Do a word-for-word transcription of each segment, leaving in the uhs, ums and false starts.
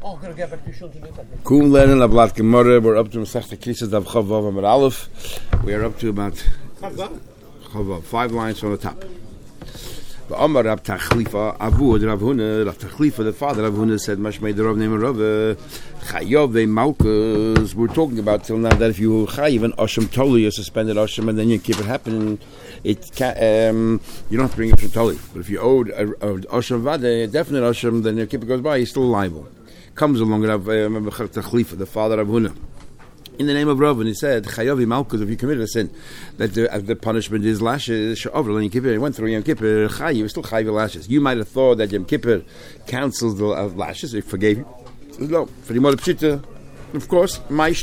Oh, I'm going to get back to Shul to do that. Kum learning a Blat Gemara. We're up to Masechta Krisis Dav Chavav Amar Aleph. We are up to about Chavav, five lines from the top. But Amar Rab Tachlifa Avud Rav Huna, Rav Tachlifa, the father of Huna, said, Mashmei the Rav name Rav Chayav Malkus. We're talking about till now that if you Chayav an Asham Toli, you suspended Asham, and then you keep it happening, it can, um, you don't have to bring Asham Toli. But if you owed a, a Asham Vade, a definite Asham, then your keeper goes by, he's still liable. Comes along Rav Tachlifa, the father of Huna, in the name of Rav, and he said, Chayav Malkus, if you committed a sin, that the, uh, the punishment is lashes. Sha'ovra Yom Kippur. He went through Yom Kippur. Chayav, you still Chayav lashes. You might have thought that Yom Kippur cancels the uh, lashes. He forgave you. No, for the Mordechai Pshita, of course.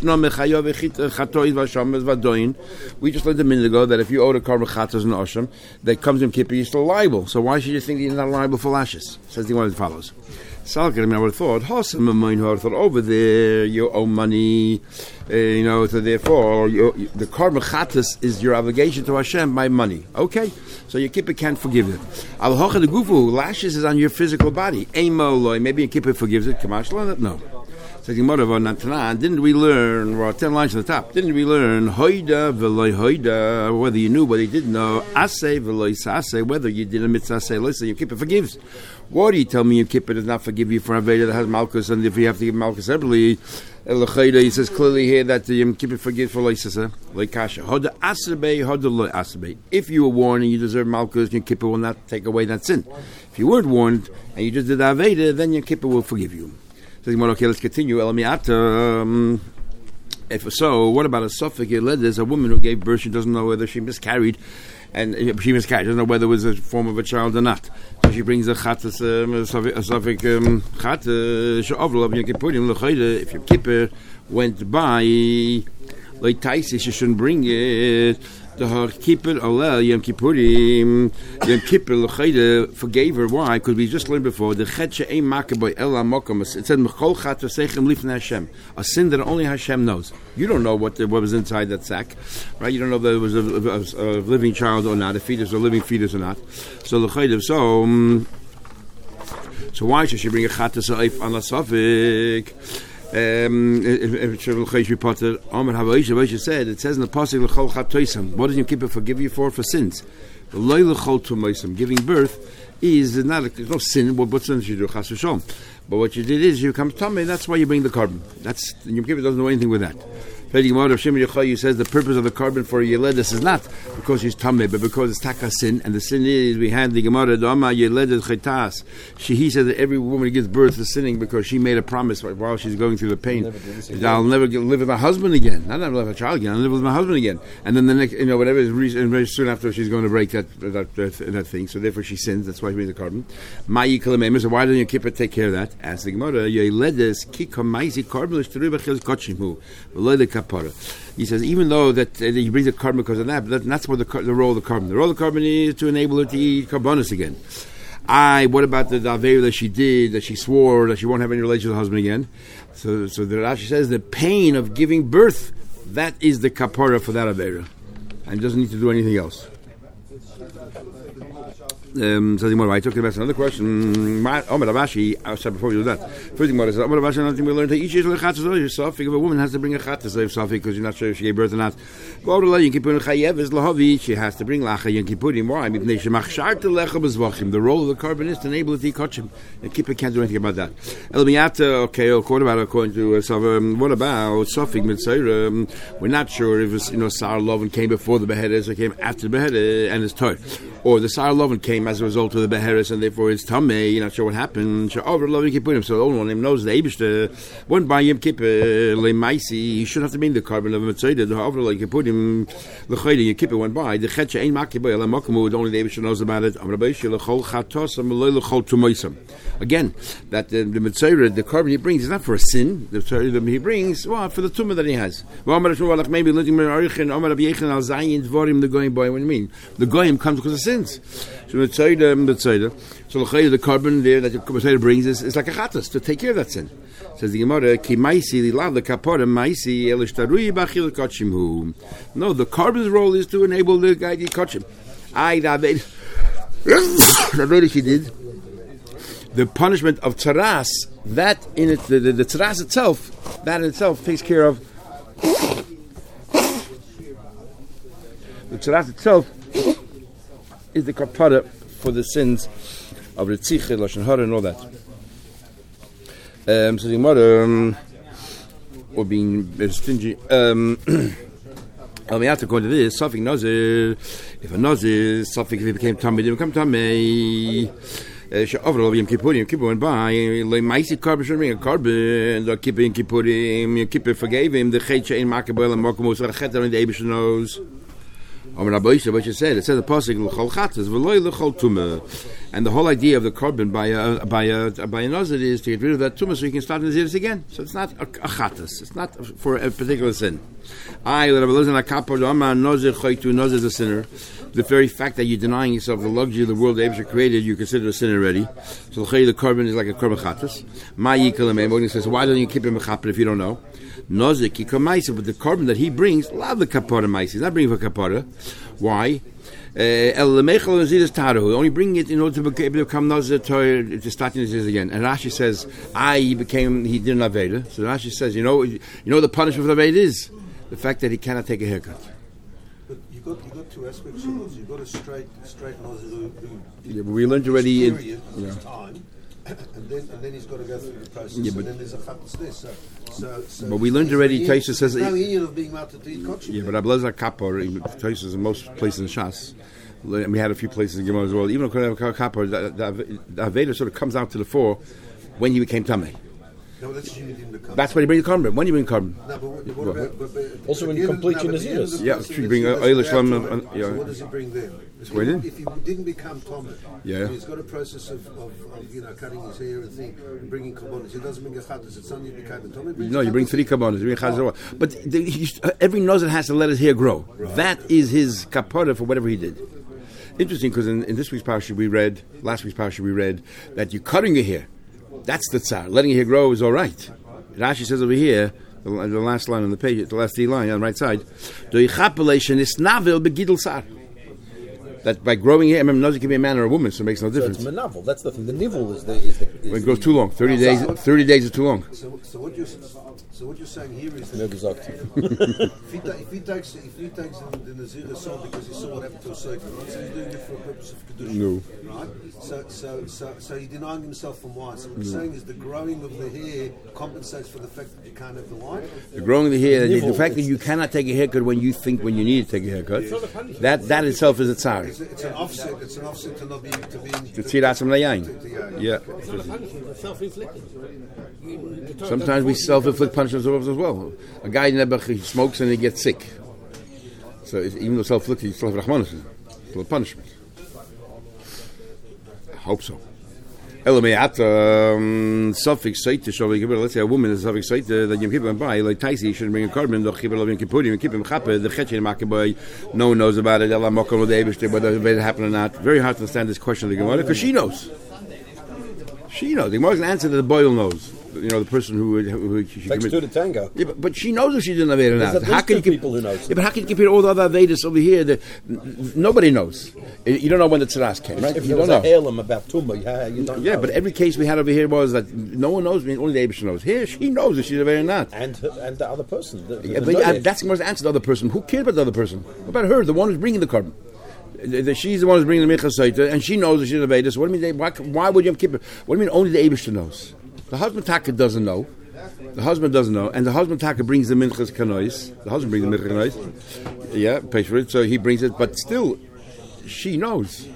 We just learned a minute ago that if you owe a korban chatas and osham, that comes Yom Kippur, you're still liable. So why should you think you're not liable for lashes? Says the one that follows. Salker, I mean, I would have thought, Hossam, I would have thought, over there, you owe money, uh, you know, so therefore, you, you, the korban chatas is your obligation to Hashem by money. Okay? So your kippur can't forgive it. Al hocha de gufu, lashes is on your physical body. Eimo loy, maybe your kippur forgives it. Kamash lo, no. So didn't we learn, we're ten lines on the top, didn't we learn, hoida veloy hoida, whether you knew, whether you didn't know, asay veloy sasay, whether you did a mitzvah say, listen, your kippur forgives. Why do you tell me your kippur does not forgive you for a Aveda that has Malkus, and if you have to give Malkus separately, he says clearly here that the Yom Kippur forgives for Loisasa, Loikasha. Hoda Asabay, Hoda Loy Asabay. If you were warned and you deserve Malkus, your kippur will not take away that sin. If you weren't warned and you just did Aveda, then your kippur will forgive you. So, okay, let's continue. Um, if so, what about a suffix? There's a woman who gave birth, she doesn't know whether she miscarried, and she miscarried, doesn't know whether it was a form of a child or not. So she brings a chatas, um, a suffix chat, if your kippur went by, like Taisi, she shouldn't bring it. The Kippur Alel Yom Kippurim Yom Kippur L'Chayda forgave her. Why? Because we just learned before the Chet She'ein Makaboy Ela Mokom. It said Mechol Chat V'Seichem Lifnei Hashem, a sin that only Hashem knows. You don't know what the, what was inside that sack, right? You don't know if there was a, a, a living child or not, a fetus or a living fetus or not. So L'Chayda. So um, so why should she bring a Chat V'Seif on a Safik? Um, said, it says in the pasuk, what does Yom Kippur forgive you for? For sins. Giving birth is not a, no sin. What, what sin did you do? But what you did is you become tamei. That's why you bring the korban. That's Yom Kippur doesn't know anything with that. He says the purpose of the korban for Yeledus is not because he's tamei, but because it's taka sin, and the sin is we had the Gemara Dama Yeledus Chaitas. She he says that every woman who gives birth is sinning because she made a promise while she's going through the pain. I'll never get, live with my husband again. Not I'll live with a child again. I'll live with my husband again. And then the next, you know, whatever is reason, very soon after she's going to break that that, that, that thing. So therefore she sins. That's why she made the korban. Ma'i kalamem. So why doesn't your kippur take care of that? Ask the Gemara. Yeledus kikamaisi korban l'shterubachil kochimu v'loy he says, even though that uh, he brings a korban because of that, but that's what the, the role of the korban. The role of the korban is to enable her to eat korbanos again. I, what about the daveira that she did, that she swore that she won't have any relations with her husband again? So, so the Rashi says the pain of giving birth, that is the kapara for that aveira, and doesn't need to do anything else. Um, so I talking about another question. Omar Abashi, I said before we do that. First thing about it is Omar Abashi, nothing we learned that each is a chatzah yourself. If a woman has to bring a chatzah yourself because you're not sure if she gave birth or not, go to Yom Kippur Chayev is lahavi. She has to bring lacha Yom Kippurim. Why? The role of the korban is to enable it to kochim. The kippur can't do anything about that. Elmiyata, okay, what about according to uh, um, what about Sofik Mitzayra? Um, we're not sure if it's, you know, Sar Lovin came before the beheaders or came after the beheaders and it's toy, or the Sar Lovin came as a result of the beheres, and therefore it's tamei. You're not sure what happened. So the only one who knows the Eibishter went by Yom Kippur lemaisi. He should have to bring the korban of a mitzvah. The over like Kippurim lechayda Yom Kippur went by. The chetcha ain't makiboy lemakamud. Only the Eibishter knows about it. Again, that the, the mitzvah, the korban he brings is not for a sin. The mitzvah he brings, well, for the tumah that he has. Maybe letting me arichin Omar Rabbi Yechon al zayin dvorim the goyim boy. What do you mean? The goyim comes because of sins. So the tzayda, so the the korban there that the tzayda brings is, is like a chatas to take care of that sin. Says the Gemara, ki maisi lilav the kapora maisi elishtarui bachil kachimhu. No, the korban's role is to enable the guy to kachim. I that that she did. the punishment of tzaras, that in it, the, the, the tzaras itself, that in itself takes care of. The tzaras itself is the kapara for the sins of Ritzicha, Lashon Hara, and all that. Um, so the Gemara, um, or being stingy, um, according to this, Safik Nazir, if a Nazir, Safik, if he became Tamei, he became Tamei. Overall, Yom Kippur, Yom Kippur went by. Like Maisi Carbon should bring a carbon. The Kippur, Yom Kippur, Yom Kippur forgave him. The Chet Shein Makabel and Mokamus Rachet on the Eibush knows. Amar Rabbi what you said. It says the pasuk l'chol chatas v'loy l'chol tumah, and the whole idea of the carbon by a by a by a nazir is to get rid of that tumah so you can start naziris again. So it's not a, a chatas. It's not for a particular sin. I let Rabbi Elazar nakapor amar nazir chaytu nazir is a sinner. The very fact that you're denying yourself the luxury of the world that Abishah created, you consider a sin already. So the carbon is like a carbon chatas. Ma yikal amem. Says, why don't you keep him a chaper if you don't know? Nozik yikamaisa, but the carbon that he brings, love the kapara maisa. He's not bringing for kapara. Why? El lemechel nazir taru. Only bringing it in order to become nazir to start nazir again. And Rashi says, I he became he did an aveda. So Rashi says, you know, you know what the punishment of aveda is the fact that he cannot take a haircut. You've got, you got two aspects of Nazir. You've got a straight, straight Nazir who, who yeah, but we learned already in yeah. time, and then and then he's got to go through the process, yeah, and then there's a chatas there. So, so, so but we learned already. Taisa says no union of being mounted to eat kosher. Yeah, but Abelazar Kapor, Taisa is in most places in Shas. We had a few places in Gemara as well. Even Kapor, the, the, the Aveda sort of comes out to the fore when he became Tamei. No, that's, that's when you bring the carbon. When you bring carbon? No, but what, what about, but, but also when you complete your naziris. Yeah, you bring oil Islam. So what does he bring then? If he, if he didn't become Tomei, yeah, he's got a process of, of, of you know cutting his hair and thing and bringing karbonos. He doesn't bring a chatas. It's only became a Tomei. No, you bring three karbonos. You bring chatas. But the, he, every nozir has to let his hair grow. Right. That is his kapara for whatever he did. Interesting, because in, in this week's parasha we read, last week's parasha we read that you're cutting your hair. That's the tsar. Letting your hair grow is all right. Rashi says over here, the, the last line on the page, the last D line on the right side, that by growing hair, remember, it can be a man or a woman, so it makes no difference. So it's menavel. That's the thing. The nivel is the. Is the is when it goes too long, thirty days. Thirty days is too long. So, so what you're so what you're saying here is that if, he ta- if he takes if he takes the, the nazir soul because he saw what happened to a certain right, so he's doing it for a purpose of kedusha. No. Right. So so so so he's denying himself from wine. So what you're no. saying is the growing of the hair compensates for the fact that you can't have the wine. The growing of the hair, the, the fact that you cannot take a haircut when you think when you need to take a haircut, yes. that that itself is a tsar. It's, it's an offset. It's an offset to not be to be to tziratzim layayin. Yeah. Sometimes we self-inflict punishments as well. A guy never he smokes and he gets sick. So even though self-inflicted, you still have rachmanis, still a punishment. I hope so. Suffix saita shall let's say a woman is suffix saita that Yom Kippur went by, like Taisi, you shouldn't bring a carbon, the Kippur Yom Kippur, Yom Kippur Chappah, the Chetchen Makaboy, no one knows about it, Allah Mokam with Eibishter, whether it happened or not. Very hard to understand this question of the Gemara, because she knows. She knows. The Gemara's an answer that the boil knows. You know, the person who, who, who she takes two to tango. Yeah, but, but she knows if she didn't have it or not. How can you people who knows? Yeah, but how can you compare all the other Vedas over here? That nobody knows. You don't know when the tzaras came, right? If you there don't was know. a about tumah, yeah, you don't yeah, know. but every case we had over here was that no one knows. I mean, only the Eibishter knows. Here, she knows if she's a or not. And and the other person. The, yeah, the but yeah, that's the answer to the other person. Who cares about the other person? What about her, the one who's bringing the carbon? The, the, she's the one who's bringing the Mincha Saita, and she knows that she's a Veda. So what do you mean? They, why, why would Yom Kippur? What do you mean? Only the Eibishter knows. The husband Taka doesn't know. The husband doesn't know, and the husband Taka brings the Minchas Kanois. The husband brings the Minchas Kanois. Yeah, pays for it, so he brings it, but still, she knows.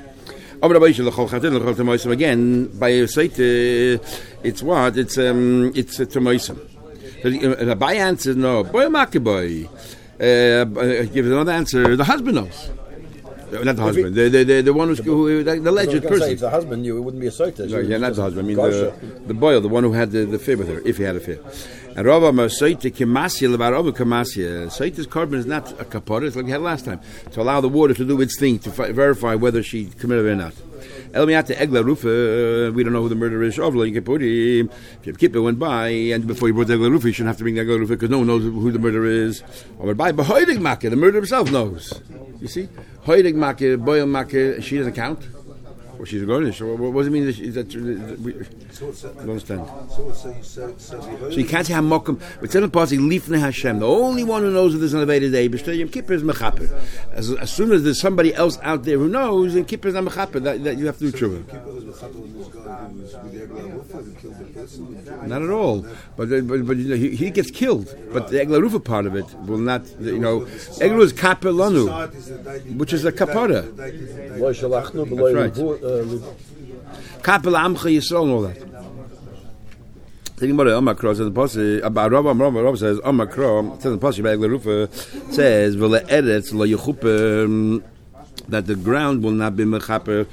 Again, by Saita, it's what? It's um, it's a Tamoisim. The Abai answers no. Boy Makaboy. Uh, gives another answer. The husband knows. Not the husband. The the the, the one who's who, the, the alleged person. Say, if the husband knew, it wouldn't be a soita. No, yeah, not the husband. I mean the, the boy, the one who had the, the fear with her, if he had a fear. And Rava Masaita Kimasia Levarova Kamasia. Saita's carbon is not a kapara. It's like we had last time to allow the water to do its thing to fi- verify whether she committed it or not. Elmiata Egla Rufa. We don't know who the murderer is. Ovla you can put him. If you keep it went by, and before you brought the Egla Rufa, you shouldn't have to bring the Egla Rufa because no one knows who the murderer is. Or by Behoidig Maka, the murderer himself knows. You see, Hoidig Maka, Boil Maka, she doesn't count. Well, she's a garnish. What, what does it mean? That, she, that, that we, So what's that? I don't understand. So what's that? So, so, so, So you can't say Hamokum. It's in the pasuk Lifnei Hashem. The only one who knows that there's an elevated day, B'shtei Yom Kippur is Mechaper. As, as soon as there's somebody else out there who knows, then Kippur is not Mechaper. That, that you have to do tshuva. Kippur was Mechaper when this guy who was with the Eglah Rufa who killed the person. Not at all. But but, but you know, he, he gets killed. But the Eglah Rufa part of it will not. You know, Eglah is Kapar Lanu, which is a kapara. Lo shalachnu That's b'lo right. levu- uh, Kapel Amcha Yisrael and all that. Thinking about it, Omakro says the Pasuk about Rav Rav Rav says Omakro says the Pasuk about Eglarufa says V'le Eretz Lo Yechuper that the ground will not be mechaper.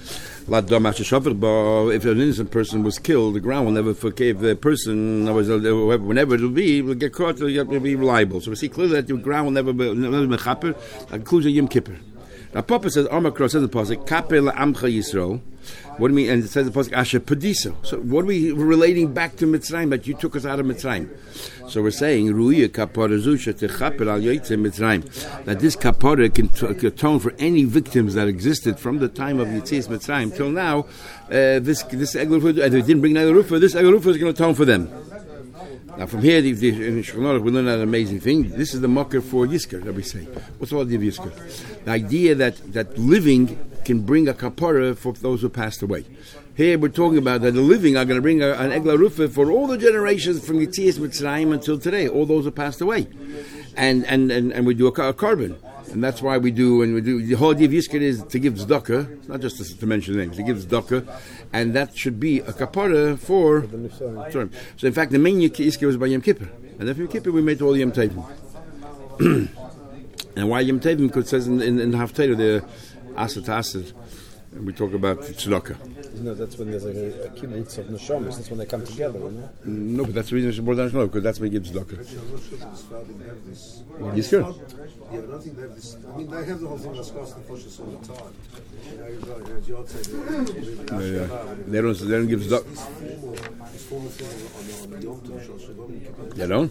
If an innocent person was killed, the ground will never forgive the person. Whenever it will be, it will get caught. It will be reliable. So we see clearly that the ground will never be mechaper. That includes a Yom Kippur. Now Papa says Omakro says the Pasuk Kapel Amcha Yisrael. What do we mean? And it says the pasuk Asher Padiso. So what are we relating back to Mitzrayim? That you took us out of Mitzrayim. So we're saying Ruya Kapara Zusha Techaper Al Yoitze Mitzrayim. That this Kapara can t- atone for any victims that existed from the time of Yitzias Mitzrayim till now. Uh, this this Eglah Rufa, if they didn't bring Eglah Rufa, this Eglah Rufa is going to atone for them. Now from here, the, the, in Shulchan Aruch, we learn that amazing thing. This is the mocker for Yizkar that we say. What's the idea of Yizkar? The idea that, that living can bring a kapara for those who passed away. Here we're talking about that the living are going to bring a, an Eglah Rufa for all the generations from Yitzias Mitzrayim until today, all those who passed away. And and, and, and we do a, a carbon. And that's why we do, and we do, the whole idea of Yizkar is to give tzedakah, not just to, to mention names, to give tzedakah, and that should be a kapara for, sorry. So in fact, the main Yizkar was by Yom Kippur. And after Yom Kippur, we made all Yom Tovim. And why Yom Tovim? Because it says in, in, in Haftarah, the Asad Asad, and we talk about tzedakah. You know, that's when there's like a, a kibbutz of neshamas. That's when they come together, you know? No, but that's the reason it's more than because that's when he gives tzedakah. I'm not sure that the Sfardim have this. Yizkar? Yeah, but I don't think they have this. I mean, they have the whole thing that's cost the Foshas all the time. You know, you're right, as Yod said, Yeah, yeah. They don't, they don't give tzedakah. This formal, this formal thing on the, on the Yom Tov, Shal Shalom, They don't?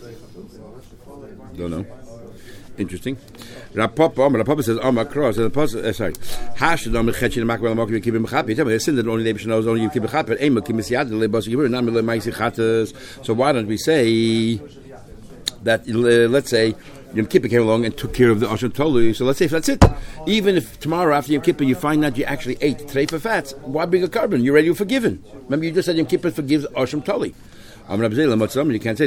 Don't know. Interesting. Rapapa, Rapapa says, "Oh my cross." And the pasuk, uh, sorry, Hashad on the Chetchin and Makbel Makbel keep him happy. Tell me, sin that only the knows only you keep it happy. Aim keep it yad the boss you not me maisi chatas. So why don't we say that? Uh, let's say Yom Kippur came along and took care of the Asham Tolu. So let's say if that's it. Even if tomorrow after Yom Kippur you find out you actually ate treifa fats, why bring a carbon? You're already forgiven. Remember, you just said Yom Kippur forgives Asham Tolu. You can't say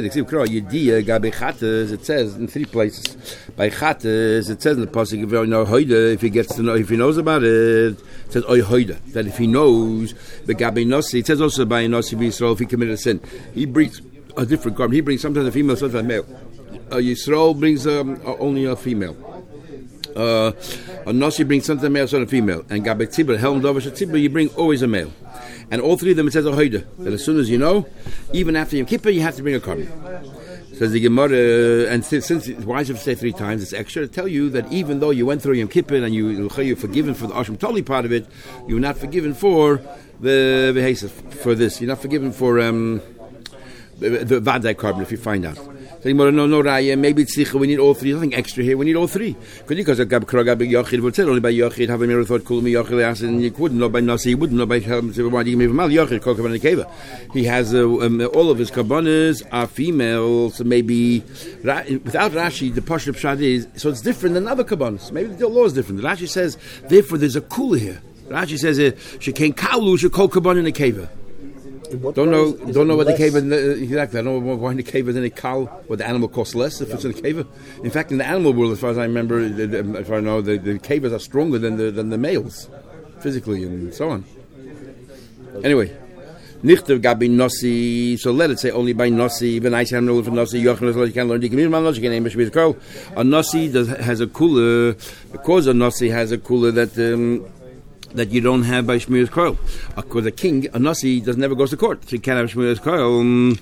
it. It says in three places. By chatas, it says in the pasuk, if you know hoida, if he gets to know, if he knows about it, it says oy hoida. That if he knows the gabe nosi, it says also by nosi b'Yisrael if he committed a sin, he brings a different garment. He brings sometimes a female, sometimes a male. A Yisrael brings um, only a female. Uh, a nosi brings sometimes a male, sometimes a female. And gabe tzibur, helm dovish tzibur, you bring always a male. And all three of them, it says a hoida. That as soon as you know, even after Yom Kippur, you have to bring a carbon. Says the Gemara, and since, since why should it say three times? It's extra to tell you that even though you went through Yom Kippur and you you're forgiven for the Asham Toli part of it, you're not forgiven for the the for this. You're not forgiven for um, the, the Vadai carbon if you find out. So no, no, raya. Maybe it's sicha. We need all three. Nothing extra here. We need all three. Because a gab krog gab yochid would say only by yochid have a mirror thought kul mi yochid asked and you wouldn't know by nasi. You wouldn't know by why do you give mal yochid kokav and keva. He has uh, um, all of his kabbanas are female. So maybe ra- without Rashi, the pashup shad is so it's different than other kabbanas. Maybe the law is different. Rashi says therefore there's a kula here. Rashi says she came kalu she kol kabban in the keva. Don't know, don't know what the cave is exactly. I don't know why the cave is in a cow, what the animal costs less if it's in a cave. In fact, in the animal world, as far as I remember, if I know, the, the cavers are stronger than the than the males, physically and so on. Anyway, nichtav gabi nosi. So let it say only by nosi. Even I say I'm no for nosi. You can learn. You can learn. You can name it. Girl, a nosi does has a cooler because a nosi has a cooler that. Um, that you don't have by Shmiras Koil. Because a king, a nasi, does never goes to court. So you can't have Shmiras Koil. Um,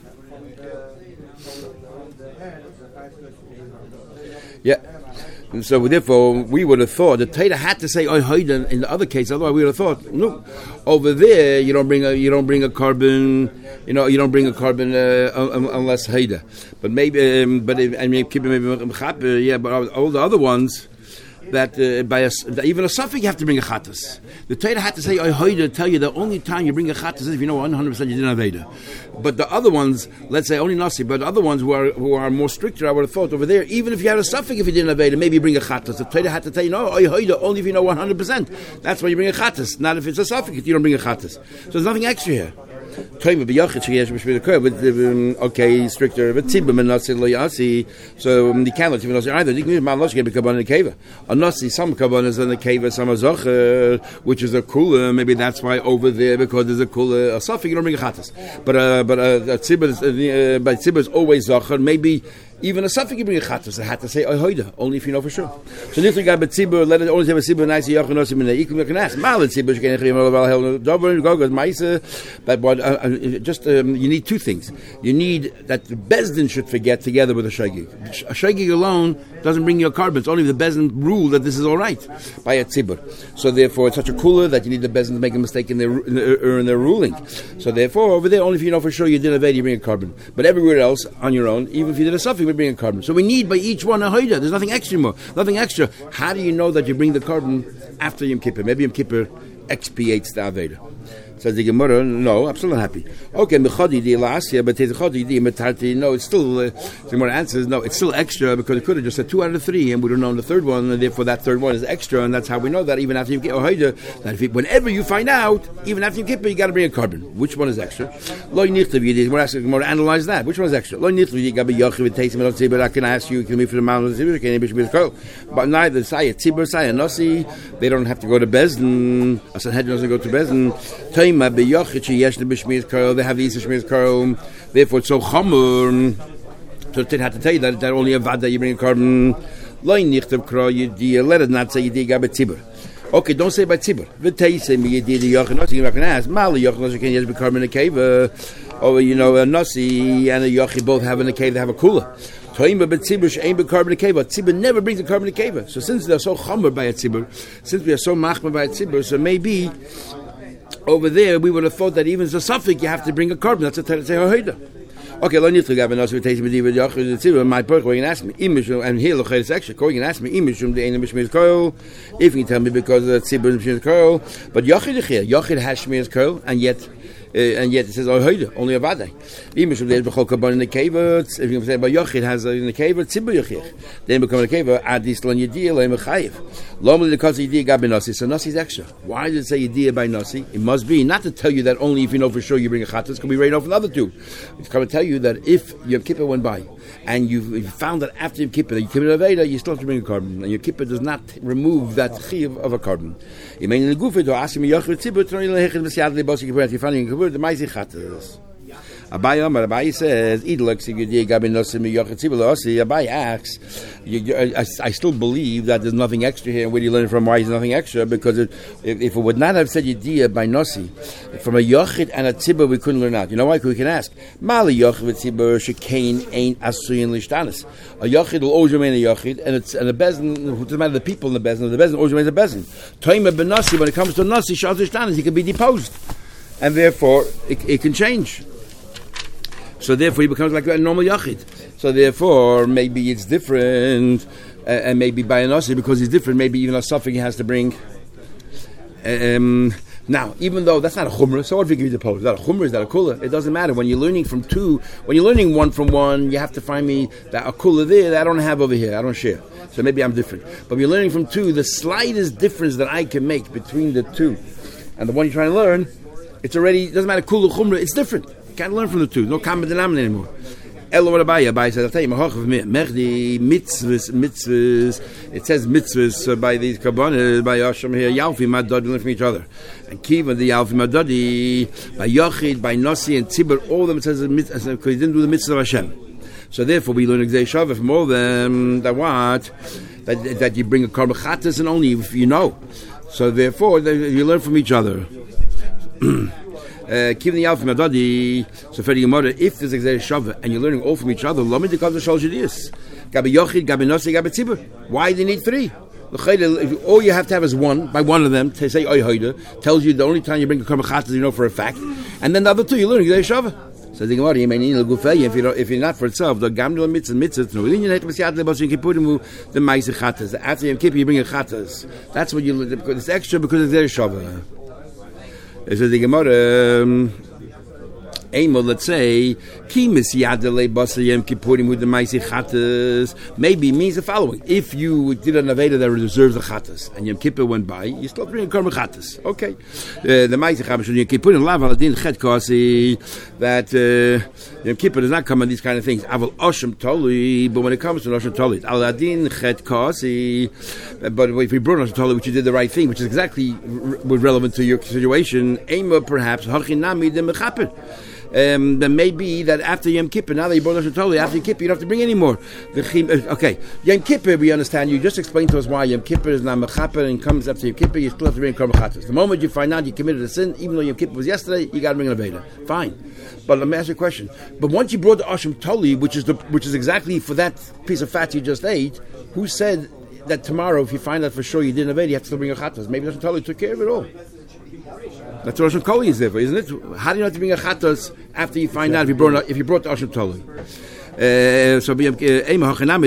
yeah. And so therefore, we would have thought, the Torah had to say, oh, Hoida, in the other case, otherwise we would have thought, no, over there, you don't bring a, you don't bring a carbon, you know, you don't bring a carbon uh, unless Hoida. But maybe, um, but if, I mean, keep it maybe, yeah, but all the other ones, that uh, by a, that even a suffix you have to bring a chatas. The Torah had to say I heard to tell you the only time you bring a chatas is if you know one hundred percent you didn't have Eda. But the other ones, let's say only nasi, but the other ones who are who are more stricter, I would have thought over there, even if you had a suffix if you didn't have Eda, maybe you bring a chatas. The Torah had to tell you no, I heard only if you know one hundred percent. That's why you bring a chatas. Not if it's a suffix you don't bring a chatas. So there's nothing extra here. Okay, stricter, but tzibur nasi lo yasi. So um, the cannot even nasi either. You can nasi can be kabbalah in the cave. A nasi, some kabbalah in the cave, some azocher, which is a cooler. Maybe that's why over there because there's a cooler a suffix you don't bring a chatas. But uh, but uh, a tzibur uh, by tzibur is always zocher. Maybe. Even a suffix you bring a chatas, I had to say oihoida, only if you know for sure. So if you got betzibur, let it only have a tzibur nice yachon osim in the you can ask mal tzibur you can chayim dover go goes ma'isa. But what uh, just um, you need two things. You need that the bezdin should forget together with a shagig. A shagig alone doesn't bring you a carbon. It's only the bezdin rule that this is all right by a tzibur. So therefore, it's such a cooler that you need the bezdin to make a mistake in their in their, in their ruling. So therefore, over there, only if you know for sure you did a ved, you bring a carbon. But everywhere else on your own, even if you did a suffix, bring a carbon. So we need by each one a hoida. There's nothing extra more. Nothing extra. How do you know that you bring the carbon after Yom Kippur? Maybe Yom Kippur expiates the Aveda. Says the Gemara, no, I'm still not happy. Okay, mechadi di la'asya, but mechadi di metarti. No, it's still. Uh, the Gemara answers, no, it's still extra because it could have just said two out of three, and we don't know the third one, and therefore that third one is extra, and that's how we know that even after you get a hoida, that if it, whenever you find out, even after you Kippur, you got to bring a carbon. Which one is extra? Lo nichtav yidis. We're asking Gemara, analyze that. Which one is extra? Lo nichtav yidis. Gabi yochiv and taste. But I can ask you, can we for the mountain of the tzibur? Can you be the But neither say tzibur, say nasi. They don't have to go to bezdin. A sanhedrin doesn't go to bezdin. Taima be yochid. They have these Shmiras Karl, therefore it's so chamur. So it had to tell you that, that only a vada you bring a carbon. Let it not say you did gabet tzibur. Okay, don't say by tzibur. V'teisei mi you did the yochid. You're not going to ask. Mali yochid you can just be carbon in a cave. Or you know a nasi and a yochid both have in a cave. They have a cooler. Toima but tzibur ain't be carbon in a cave. Tzibur never brings a carbon in a cave. So since they're so chamur by a tzibur, since we are so machmir by a tzibur, so maybe. Over there, we would have thought that even as a suffix, you have to bring a carbon. That's a terei. Okay, lo nitlu gaben also taste with the yochid the tzibur. My person can ask me imishum, and here look it's actually you can ask me imishum the ene mishmiras koil. If you tell me because the tzibur mishmiras koil, but yochid here yochid has mishmiras koil, and yet. Uh, and yet it says oh only a vaday. Even if there's bechol kabban in the cave, if you say about yochid has in the cave, tzibur yochid. Then become a cave adis lan yediyah leim chayiv. Lomli because yediyah gab nasi. So nasi is extra. Why did it say yediyah by nasi? It must be not to tell you that only if you know for sure you bring a chatas. It can be right off another two. It's going to tell you that if Yom Kippur went by and you've, you've found that after Yom Kippur you committed aveda, you still have to bring a carbon, and Yom Kippur does not remove that chiv of a carbon. You mean in the gufa to ask me yochid tzibur to lehechid b'siyad lebasi kippur. If you find in the ma'aseh chatas. Abai Amar Abai says, Abai asks, you, you, I, I still believe that there's nothing extra here. Where do you learn from? Why is nothing extra? Because it, if, if it would not have said Yediyah by Nasi, from a Yochid and a Tzibur, we couldn't learn out. You know why? Because we can ask, Mali Yochid with Tzibur, Shekain ain't Asuyin Lishtanis. A Yochid will always remain a Yochid, and it's and a Bezin, it doesn't matter the people in the Bezin, the Bezin always remains a Bezin. Toima ben Nasi, when it comes to Nasi, Shaz Lishtanis, he can be deposed. And therefore, it, it can change. So therefore, he becomes like a normal yachid. So therefore, maybe it's different, uh, and maybe by an nasi because he's different. Maybe even a suffix he has to bring. Um, now, even though that's not a chumrah, so what if you give you the post? Is that a chumrah? Is that a kula? It doesn't matter. When you're learning from two, when you're learning one from one, you have to find me that a kula there that I don't have over here. I don't share. So maybe I'm different. But when you're learning from two, the slightest difference that I can make between the two and the one you're trying to learn, it's already, it doesn't matter kula chumrah. It's different. Can't learn from the two. No common denominator anymore. Elo what Abai? Abai says, I'll tell you, Mechdi mitzvahs, mitzvahs. It says mitzvahs uh, by these kabbanas, by Hashem here, Yalfi Madad, learn from each other. And Kiva, the Yalfi Madadi, by Yochid, by Nasi, and Tzibur, all of them it says because he didn't do the mitzvah of Hashem. So therefore, we learn Gzei Shavah from all of them that what? That, that you bring a karma chatas and only if you know. So therefore, you learn from each other. Keep the Alpha Madadi. So for the Gemara, if there's a Shavah and you're learning all from each other, Lomid becomes a Shal Judiyas. Gabi Yochid, Gabi Nasi, Gabi Tzibur. Why do you need three? All you have to have is one, by one of them, to say Oy Hoida, tells you the only time you bring a Karma Chatas you know for a fact, and then the other two you're learning Gzei Shavah. So the Gemara, you may need a gufay if you don't, if you're not for itself. The gamdul mitzvah mitzvah no. Then you have to say the bas Yom Kippurim the ma'aseh chatas. After Yom Kippur you bring a chatas. That's what you because it's extra because it's their shavah. So the Gemara. Um, Amo, let's say, Kimis Yadele Basa Yom Kippurim with the Maisi Chatas, maybe means the following. If you did an Aveda that reserves the Chatas, and Yom Kippur went by, you still bring a Korban Chatas. Okay. Uh, the Maisi Chatas, Yom Kippurim, Lav Aladin Chet Kasi, that uh, Yom Kippur does not come on these kind of things. Aval Oshem Toli, but when it comes to Oshem Toli, Aladin Chet Kasi, but if we brought Oshem Toli, which you did the right thing, which is exactly r- relevant to your situation, Amo perhaps, Hachinami de Mechaper. Um, then maybe that after Yom Kippur, now that you brought Rosh Hashanah, after Yom Kippur, you don't have to bring any more. The chim, uh, okay, Yom Kippur, we understand. You just explained to us why Yom Kippur is not mechaper and comes after Yom Kippur. You still have to bring korban chatas. The moment you find out you committed a sin, even though Yom Kippur was yesterday, you got to bring an aveda. Fine, but let me ask you a question. But once you brought the Asham Toli, which is the which is exactly for that piece of fat you just ate, who said that tomorrow, if you find out for sure you didn't aveda, you have to still bring a chatas? Maybe Asham Toli took care of it all. That's what Asham Toli is there for, isn't it? How do you have to bring a chatas after you find out if you brought if you brought the Asham Toli? Uh, so maybe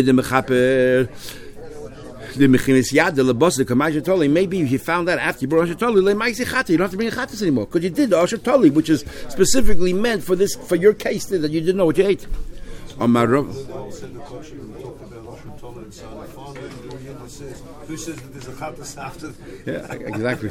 if you found out after you brought Asham Toli, you don't have to bring a chatas anymore because you did the Asham Toli, which is specifically meant for this for your case that you didn't know what you ate. Who says that there's a chatas after? Yeah, exactly.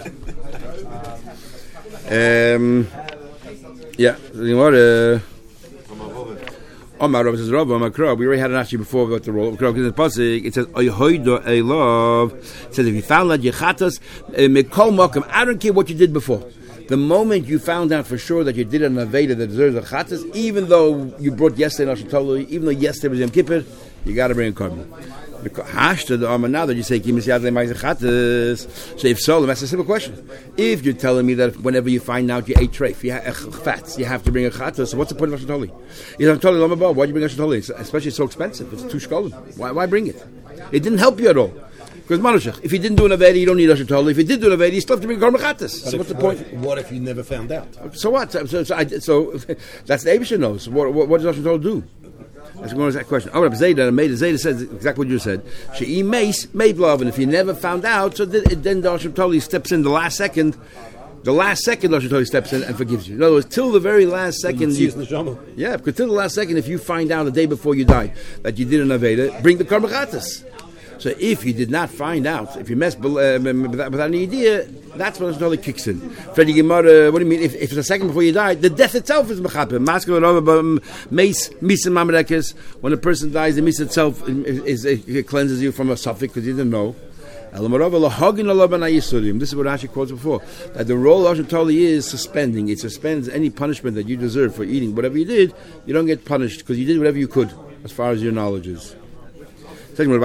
um, yeah, you know what? Uh, Omar Rav says Rav Omar Krog. We already had an issue before about the role of Krog. In the pasuk, it says Oyehoido Elov. It says if you found that yechatas mikol makom, I don't care what you did before. The moment you found out for sure that you did an aveda that deserves a chatas, even though you brought yesterday Rosh Hashanah, even though yesterday was Yom Kippur, you got to bring a korban. Hashta the Amar now that you say Kimis Yad Le'Ma'aseh Chatas. So if so, that's a simple question. If you're telling me that whenever you find out you ate treif, you have fats, you have to bring a chatas, so what's the point of Rosh Hashanah? You know, Toli Lama Ba, why do you bring Rosh Hashanah? Especially it's so expensive. It's two shkolim. Why, why bring it? It didn't help you at all. Because Manushach, if you didn't do an aveda, you don't need Rosh Hashanah. If you did do an aveda, you still have to bring korban chatas. So what's the point? What if, what if you never found out? So what? So, so, I, so that's the Eibusher knows. What, what, what does Rosh Hashanah do? That's going to that question. Oh, Rabbi Zayda, Meida Zayda says exactly what you said. She'i mace, made love, and if you never found out, so then, then the Hashem Toli steps in the last second. The last second, the Hashem Toli steps in and forgives you. In other words, till the very last second. You, yeah, because till the last second, if you find out the day before you died that you did an aveda, bring the korban chatas. So if you did not find out, if you messed uh, without, without any idea, that's when Hashem Toli kicks in. Freddy Gemara, what do you mean? If, if it's a second before you died, the death itself is mechaper. Mace, misa mamrekes. When a person dies, the misa itself is, is, it cleanses you from a suffix because you didn't know. This is what Rashi quotes before. That the role of Hashem Toli is suspending. It suspends any punishment that you deserve for eating whatever you did. You don't get punished because you did whatever you could, as far as your knowledge is. Says in the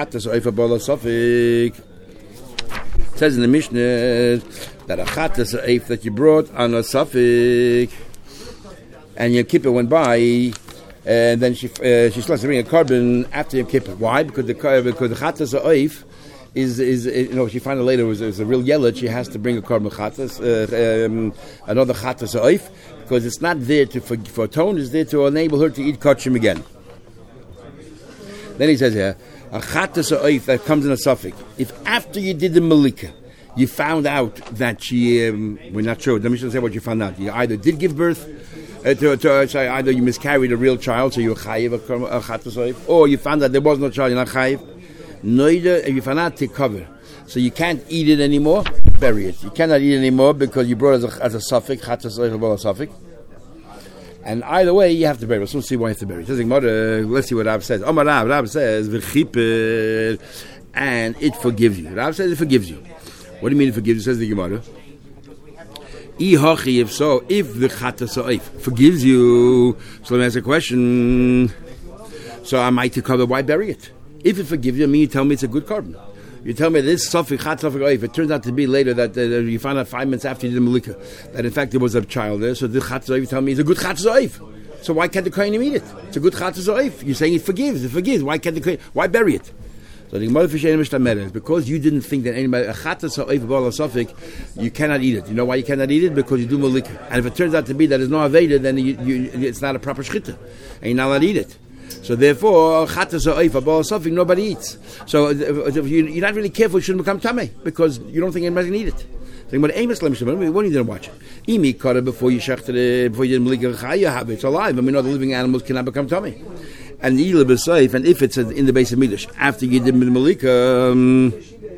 Mishnah that a chatas eif that you brought on a suffix, and Yom Kippur went by, and then she uh, she starts to bring a korban after Yom Kippur. Why? Because the because the chatas eif is is you know she found out later it was, it was a real yellet. She has to bring a korban chatas, uh, um, another chatas eif, because it's not there to for, for atone. It's there to enable her to eat kachim again. Then he says here, a chatas ha'oif that comes in a suffix. If after you did the malika, you found out that she, um, we're not sure, let me just say what you found out. You either did give birth, uh, to, to uh, say either you miscarried a real child, so you're chayiv a chatas ha'oif, or you found out there was no child, you're not chayiv. Neither, if you found out, to cover. So you can't eat it anymore, bury it. You cannot eat it anymore because you brought it as a, as a suffix, chatas ha'oif or a suffix. And either way, you have to bury it. So we'll see why you have to bury it. Uh, let's see what Rav says. Omar Rav, Rav says, and it forgives you. Rav says it forgives you. What do you mean it forgives you? Says the Gemara. If so, if the chatas ha'oif forgives you, so let me ask a question. So am I to cover? Why bury it? If it forgives you, I mean you tell me it's a good korban. You tell me this suffix chat suffix oif. It turns out to be later that uh, you found out five minutes after you did the malika that in fact there was a child there. So the chat oif, you tell me it's a good chat oif. So why can't the kohenim eat it? It's a good chat oif. You're saying it forgives. It forgives. Why can't the kohenim? Why bury it? So the Gemara Fishay Mishtamer is because you didn't think that anybody a chatas or eif bal safik, you cannot eat it. You know why you cannot eat it? Because you do malika. And if it turns out to be that there's no aveda, then you, you, it's not a proper shchita, and you're not allowed to eat it. So therefore, chatas or eif bal safik, nobody eats. So if you, you're not really careful, it shouldn't become tamei because you don't think anybody's going to eat it. So when Amos Lemishtamer, when you didn't watch it, imi kara before you shechted it, before you did malika chaya have it, it's alive, and we know the living animals cannot become tamei. And the b'seif, and if it's in the base of Mikdash, after you did Malika, um,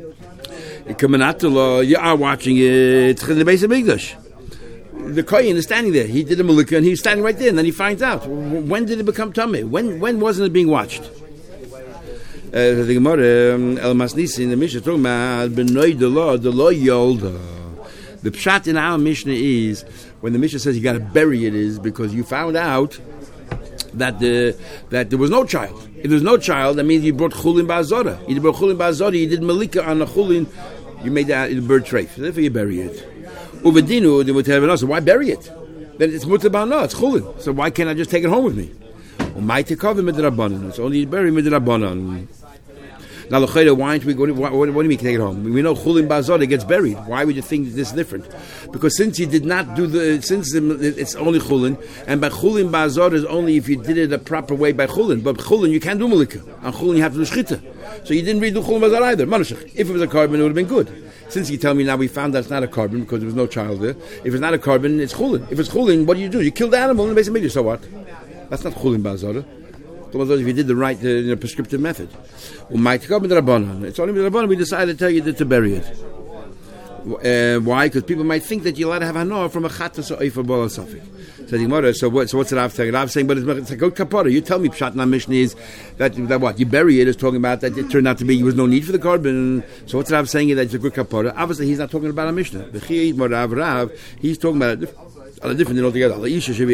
you are watching it in the base of Mikdash. The Kohen is standing there. He did a Malika, and he's standing right there. And then he finds out when did it become Tameh? When when wasn't it being watched? Uh, the Gemara El Masnisi in the Mishnah talking about Benoy the law, the law Yolda. The pshat in our Mishnah is when the Mishnah says you got to bury it is because you found out that the that there was no child. If there's no child, that means you brought chulin ba'azora. You brought chulin ba'azora. You did malika on a chulin. You made that in bird treif. Therefore, you bury it. Uvadinu the mutar. So why bury it? Then it's mutar ba'ana. It's chulin. So why can't I just take it home with me? Umay tekavim midrabanan. It's only bury midrabanan. Now, why aren't we going? What, what do you mean take it home? We know chulin ba'azora gets buried. Why would you think this is different? Because since you did not do the, since it's only chulin, and by chulin ba'azora is only if you did it a proper way by chulin. But chulin you can't do malika. On chulin you have to do shchita. So you didn't read the chulin ba'azora either. Manushach. If it was a carbon, it would have been good. Since you tell me now we found that it's not a carbon because there was no child there. If it's not a carbon, it's chulin. If it's chulin, what do you do? You kill the animal in the base of media. So what? That's not chulin ba'azora. If you did the right, uh, you know, prescriptive method. It's only with the Rabbanan we decided to tell you that to bury it. Uh, why? Because people might think that you're allowed to have hanoah from a chatas or eif bal safik. So the Gemara, so what? So what's the Rav saying? Rav saying, but it's, it's a good kapara. You tell me pshat na mishnah is that that what you bury it is talking about that it turned out to be there was no need for the carbon. So what's Rav saying? That it's a good kapara. Obviously, he's not talking about a mishnah. Rav Rav, he's talking about it. A different than altogether. Uh, he's talking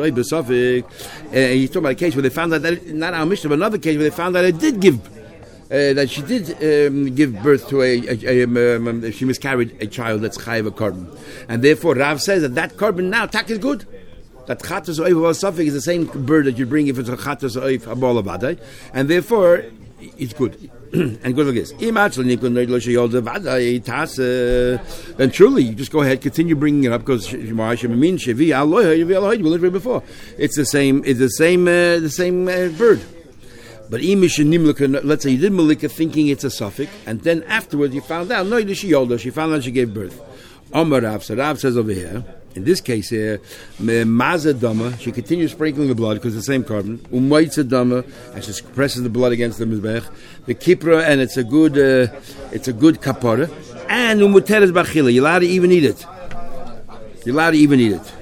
about a case where they found out that it, not our Mishnah, but another case where they found out it did give, uh, that she did um, give birth to a, a, a um, um, she miscarried a child that's chayav a carbon, and therefore Rav says that that carbon now tak is good. That chatas oif abal safik is the same bird that you bring if it's a chatas oif abal avadai, and therefore it's good. And good like this. Then truly, you just go ahead, continue bringing it up because we'll read before. It's the same. It's the same. Uh, the same uh, bird. But let's say you did malika thinking it's a suffix, and then afterwards you found out no, she yolda. She found out she gave birth. Omar Rav, so Rav says over here. In this case here, Maza Dama, she continues sprinkling the blood because it's the same carbon. Umaytza Dama, and she presses the blood against the mizbech. The kipra, and it's a good, uh, it's a good kapara. And umuteres bachila, you're allowed to even eat it. You're allowed to even eat it.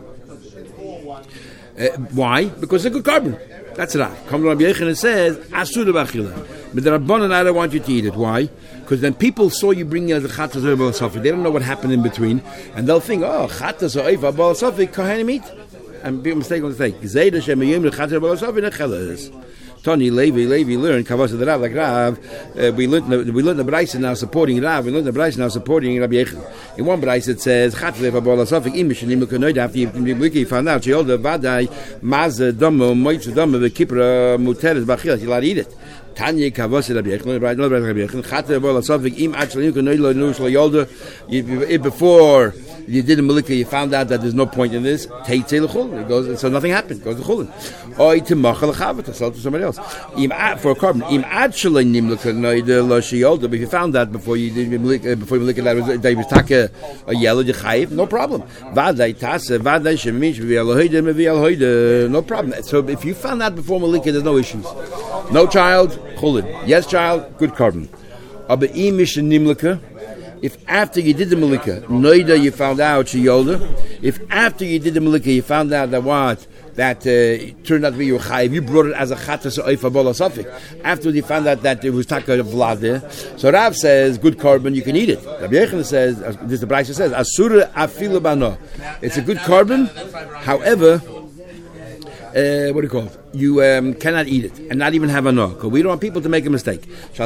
Uh, why? Because it's a good carbon. That's Rav. Come to Rabbi Yechon and says asur bachila. But the Rabbanan, I don't want you to eat it. Why? Because then people saw you bringing out the chatas or abal safik. They don't know what happened in between, and they'll think, oh, chatas or abal safik, kohanim eat. And be mistaken to say, zayda shemayim chatas abal safik nechelas. Tony Levi Levi learned kavasa the Rav like Rav. Uh, we learned we learned the Braisa now supporting Rav. We learned the Braisa now supporting Rabbi Yechon. In one Braisa it says chatas abal safik imishanim konoid after you found out she all the vadai maz damo moitz damo the kipra muteres bachil. You allowed to eat it. Tanya Kavasi Rabbi Yechon, right? No, Rabbi Yechon. Chata Bola Safik Im actually you can know no Yolda. Before you did a malika, you found out that there's no point in this. Teitze l'chulin. It goes, so nothing happened. It goes to chulin. Or to machal l'chavet to sell to somebody else. Im for a carbon. Im actually nim l'kanoida lo sheyolda. But if you found that before you did malika, before you malika that was that was taka a yellow chayiv, no problem. Vaday tasa vaday shemish v'yalhoida v'yalhoida, no problem. So if you found that before malika, there's no issues. No child, chulin. Yes, child, good carbon. Aber imish nimlika. If after you did the malika, noida, you found out she yolda. If after you did the malika, you found out that what that uh, it turned out to be your chayiv, you brought it as a chatas or oif abola safik. Afterwards, you found out that it was taka of vlad there. So Rav says, good carbon, you can eat it. Rabbi Yechon says, this the Braisa says, asura afilu bano. It's a good carbon. However, Uh, what do you call it? You um, cannot eat it and not even have a no. Because we don't want people to make a mistake. And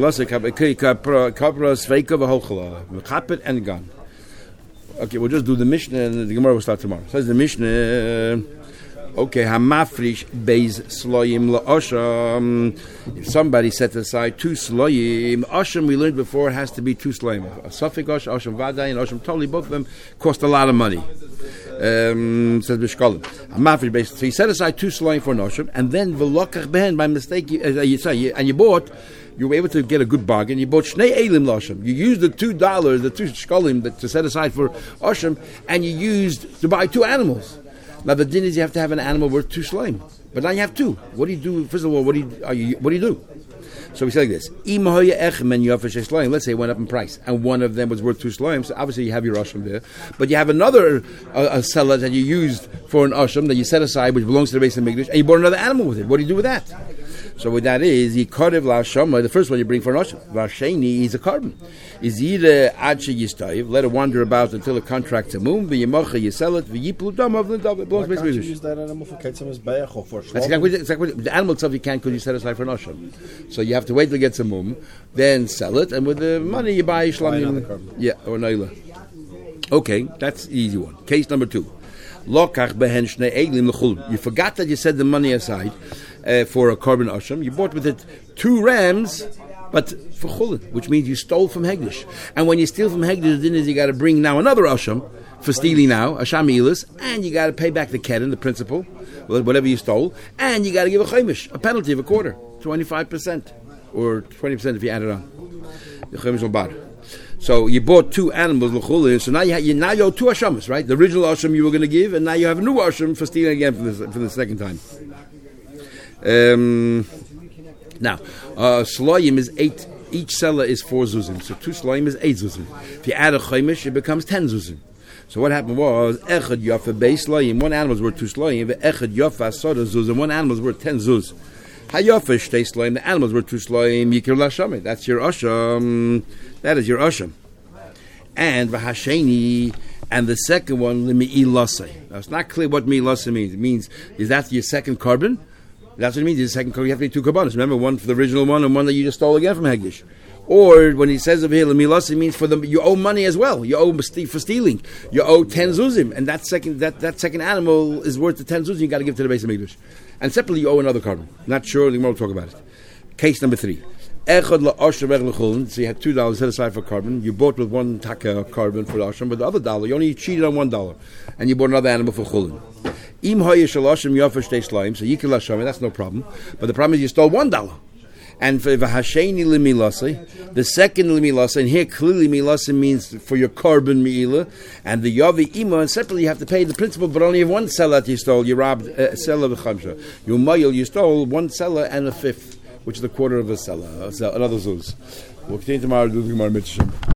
gone. Okay, we'll just do the Mishnah and the Gemara will start tomorrow. Says the Mishnah. Okay, hamafrish beis sloyim la'osham. If somebody set aside two sloyim, osham we learned before has to be two sloyim. A suffix osh, osham vaday, and osham totally, both of them cost a lot of money. Um, says Bishkolim. Hamafrish beis. So you set aside two sloyim for an osham, and then v'lokach behen by mistake. You, uh, you say, you, and you bought. You were able to get a good bargain. You bought shnei elim l'osham. You used the two dollars, the two shkolim that to set aside for osham, and you used to buy two animals. Now the din is you have to have an animal worth two shleim, but now you have two. What do you do? First of all, what do you, are you what do you do? So we say like this: let's say it went up in price, and one of them was worth two shleim. So obviously you have your osham there, but you have another uh, a seller that you used for an osham that you set aside, which belongs to the base of Mikdash, and you bought another animal with it. What do you do with that? So what that is, yikarev la'ashama, the first one you bring for an osham. V'asheni is a carbon. Is either ad sheyistayiv, let it wander about until the contract to mum, v'yemacha you sell it, v'yiplu damav l'dav, it belongs to Why can't you Mikdash. use that animal for ketzim be'ach or for That's exactly, exactly the animal itself you can't because you set aside for an osham. So you have to wait till it gets a mum, then sell it, and with the money you buy shlamim. Yeah, or naila. Okay, that's the easy one. Case number two. Lokach behen shnei eglim l'chul. You forgot that you set the money aside uh, for a carbon osham. You bought with it two rams, but for chulin, which means you stole from Hegdish. And when you steal from Hegdish, the din is you got to bring now another osham for stealing now, asham ilis, and you got to pay back the keren, the principal, whatever you stole, and you got to give a chaimish, a penalty of a quarter, twenty-five percent, or twenty percent if you add it on. The chaimish will bar. So you bought two animals, l'chulin, so now you, ha- you now you owe two ashamas, right? The original asham you were going to give, and now you have a new asham for stealing again for the, for the second time. Um, now, uh, sloyim is eight. Each seller is four zuzim, so two sloyim is eight zuzim. If you add a chaimish, it becomes ten zuzim. So what happened was echad yafa beis sloyim. One animal was worth two sloyim. Echad yafa soda zuzim. One animal was worth ten zuz. Hayafa shtei sloyim. The animals were two sloyim. Yikir lashami. That's your asham. That is your asham. And v'hasheni. And the second one, limi'i lasei. Now it's not clear what mi lasei means. It means is that your second carbon? That's what it means. Your second carbon. You have to be two carbonas. Remember, one for the original one and one that you just stole again from Hegdish. Or when he says over here, limi'i lasei means for the you owe money as well. You owe for stealing. You owe ten zuzim, and that second that, that second animal is worth the ten zuzim. You got to give to the base of Hegdish. And separately, you owe another carbon. Not sure. The more we'll talk about it. Case number three. So you had two dollars set aside for carbon. You bought with one taka carbon for the ashram, but the other dollar you only cheated on one dollar, and you bought another animal for chulin. Im hayishal ashram yofer shtei slime, so yikil ashram, that's no problem. But the problem is you stole one dollar. And for v'hasheni limilase, the second limilase, and here clearly milase means for your carbon miila, and the yavi ima, and separately you have to pay the principal, but only have one seller that you stole. You robbed a uh, seller of chamsha. You mayil, you stole one seller and a fifth, which is a quarter of a seller, uh, another zuz. We'll continue tomorrow to do the Gemara Mitzvah.